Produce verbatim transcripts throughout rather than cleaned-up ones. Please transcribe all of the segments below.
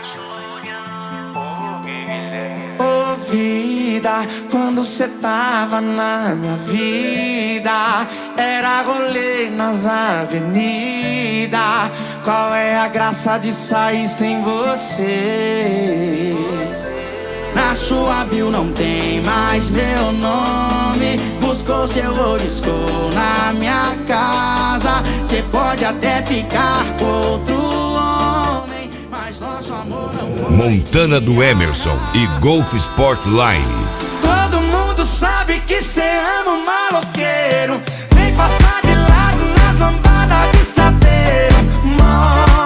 Ô vida, quando cê tava na minha vida, era rolê nas avenidas. Qual é a graça de sair sem você? Na sua bio não tem mais meu nome. Buscou seu oliscou na minha casa. Cê pode até ficar com outro homem, mas nosso amor não foi. Montana do Emerson e Golf Sport Line. Todo mundo sabe que cê ama um maloqueiro. Vem passar de lado nas lambadas de saveiro. Mó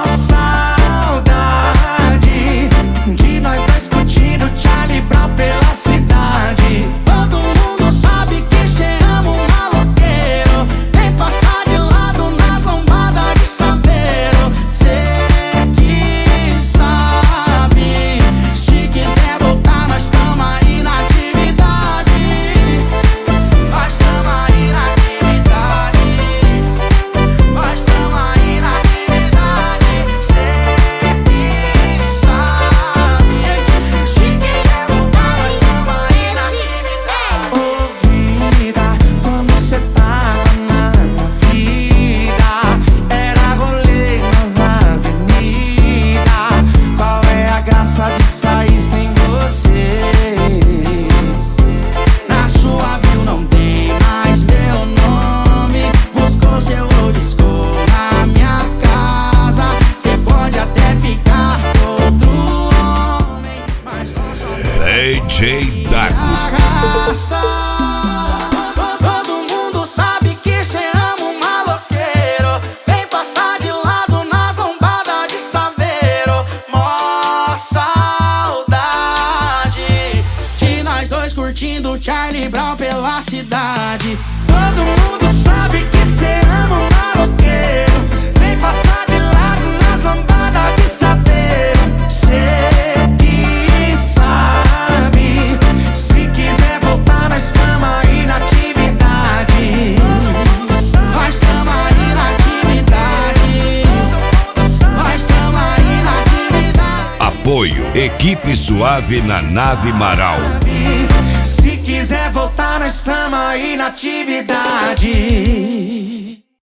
saudade de nós dois curtindo Charlie Brown pela cidade. Todo mundo sabe que cê ama um maloqueiro. Vem passar de lado nas lambadas de saveiro. Cê que sabe, se quiser voltar nós tamo aí na atividade. Nós tamo aí na atividade. Nós tamo aí na atividade. Cê que sabe, se quiser voltar nós tamo aí na atividade. Ô vida, quando cê tava na minha vida, era rolê nas avenidas. Qual é a graça de sair sem você? Na sua bio não tem mais meu nome. Buscou seu oliscou na minha casa. Cê pode até ficar com outro homem, mas nosso amor D J Dago. arrasta. Todo mundo sabe que cê ama um maloqueiro. Vem passar de lado nas lombadas de saveiro. Mó saudade de nós dois curtindo Charlie Brown pela cidade. Todo mundo sabe que cê ama um maloqueiro. Vem passar de lado nas lombadas de saveiro. Cê que sabe, se quiser voltar nós tamo aí na atividade. Nós tamo aí na atividade. Nós tamo aí na atividade. Apoio Equipe Suave na Nave Marau. Se quiser voltar nós tamo aí na atividade.